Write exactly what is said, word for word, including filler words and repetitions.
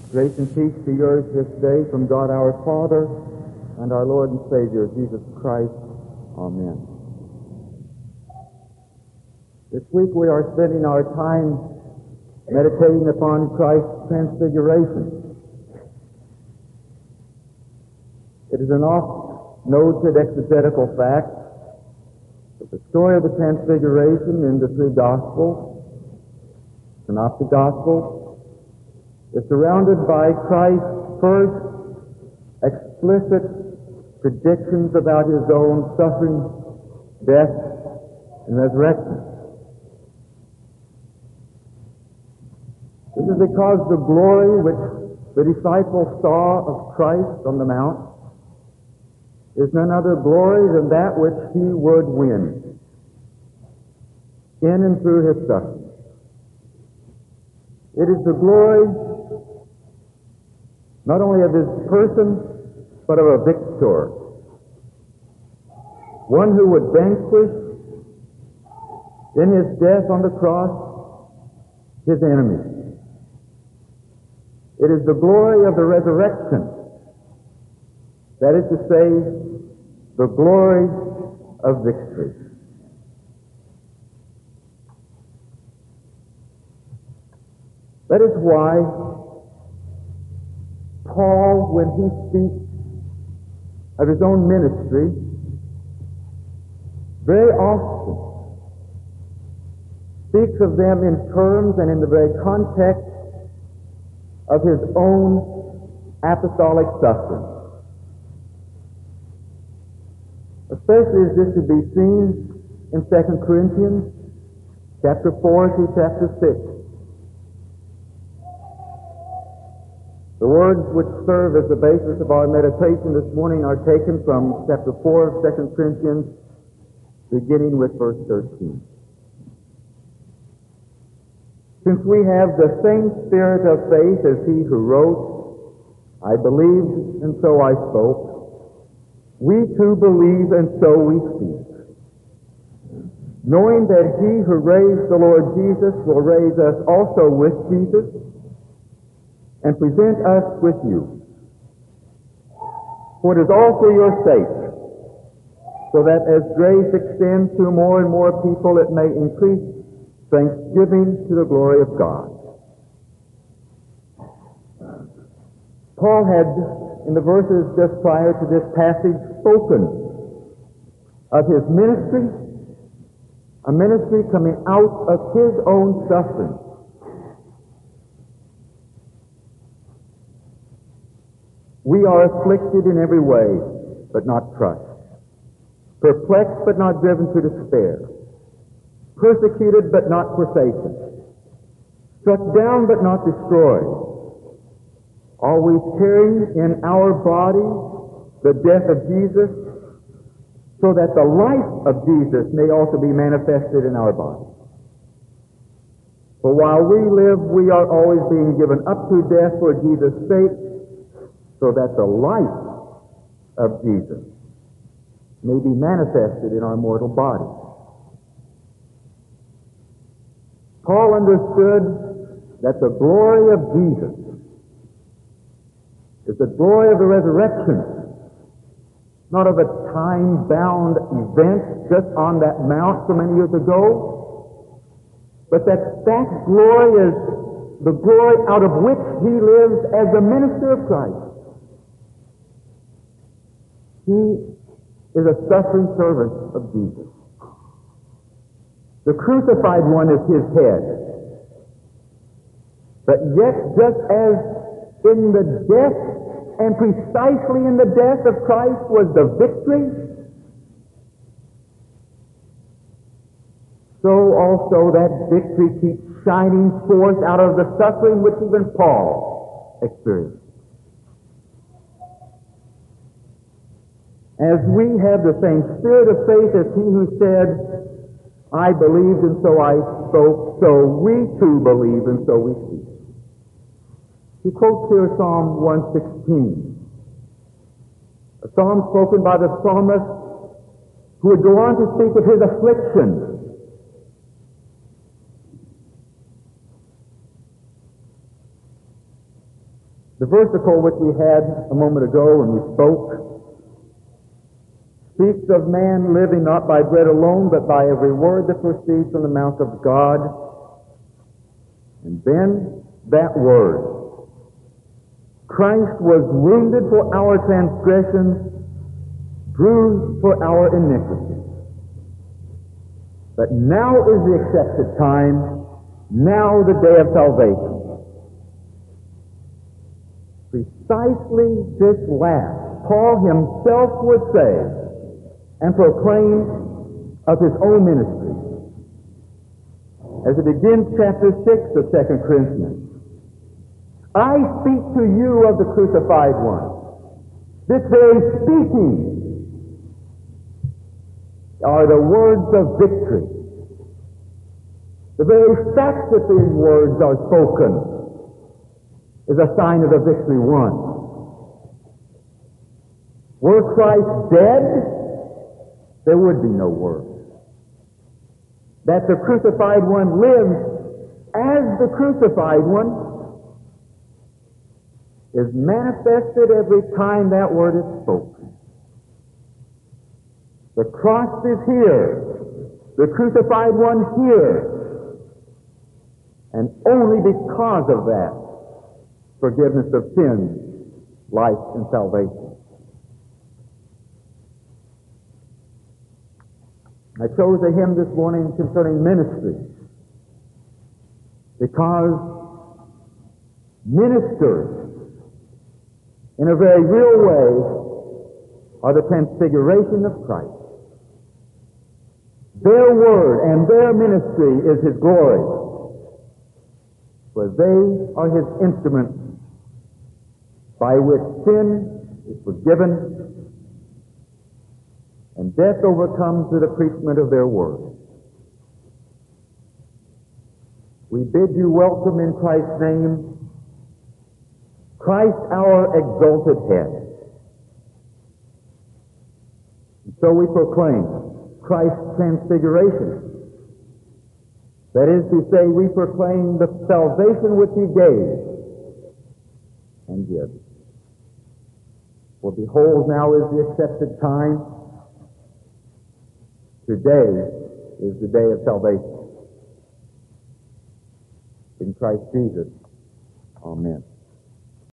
Grace and peace be yours this day from God our Father and our Lord and Savior, Jesus Christ. Amen. This week we are spending our time meditating upon Christ's transfiguration. It is an oft-noted exegetical fact that the story of the transfiguration in the three Gospels, Synoptic Gospels, is surrounded by Christ's first explicit predictions about his own suffering, death, and resurrection. This is because the glory which the disciples saw of Christ on the Mount is none other glory than that which he would win in and through his suffering. It is the glory not only of his person, but of a victor. One who would vanquish in his death on the cross his enemies. It is the glory of the resurrection. That is to say, the glory of victory. That is why Paul, when he speaks of his own ministry, very often speaks of them in terms and in the very context of his own apostolic suffering. Especially as this should be seen in Second Corinthians chapter four through chapter six. The words which serve as the basis of our meditation this morning are taken from chapter four of Second Corinthians, beginning with verse thirteen. Since we have the same spirit of faith as he who wrote, I believed and so I spoke, we too believe and so we speak, knowing that he who raised the Lord Jesus will raise us also with Jesus and present us with you. For it is all for your sake, so that as grace extends to more and more people, it may increase thanksgiving to the glory of God. Paul had, in the verses just prior to this passage, spoken of his ministry, a ministry coming out of his own suffering. We are afflicted in every way, but not crushed. Perplexed, but not driven to despair. Persecuted, but not forsaken. Struck down, but not destroyed. Always carrying in our body the death of Jesus, so that the life of Jesus may also be manifested in our body. For while we live, we are always being given up to death for Jesus' sake, so that the life of Jesus may be manifested in our mortal body. Paul understood that the glory of Jesus is the glory of the resurrection, not of a time-bound event just on that mount so many years ago, but that that glory is the glory out of which he lives as the minister of Christ. He is a suffering servant of Jesus. The crucified one is his head. But yet, just as in the death, and precisely in the death of Christ was the victory, so also that victory keeps shining forth out of the suffering which even Paul experienced. As we have the same spirit of faith as he who said, I believed and so I spoke, so we too believe and so we speak. He quotes here Psalm one sixteen, a psalm spoken by the psalmist who would go on to speak of his affliction. The versicle which we had a moment ago when we spoke speaks of man living not by bread alone, but by every word that proceeds from the mouth of God. And then that word. Christ was wounded for our transgressions, bruised for our iniquities. But now is the accepted time, now the day of salvation. Precisely this last Paul himself would say and proclaim of his own ministry. As it begins chapter six of Second Corinthians, I speak to you of the crucified one. This very speaking are the words of victory. The very fact that these words are spoken is a sign of the victory won. Were Christ dead, there would be no word. That the crucified one lives as the crucified one is manifested every time that word is spoken. The cross is here, the crucified one here, and only because of that, forgiveness of sins, life, and salvation. I chose a hymn this morning concerning ministry because ministers, in a very real way, are the transfiguration of Christ. Their word and their ministry is His glory, for they are His instruments by which sin is forgiven and death overcomes through the preachment of their word. We bid you welcome in Christ's name, Christ our exalted head. And so we proclaim Christ's transfiguration. That is to say, we proclaim the salvation which He gave and gives. For behold, now is the accepted time. Today is the day of salvation. In Christ Jesus. Amen.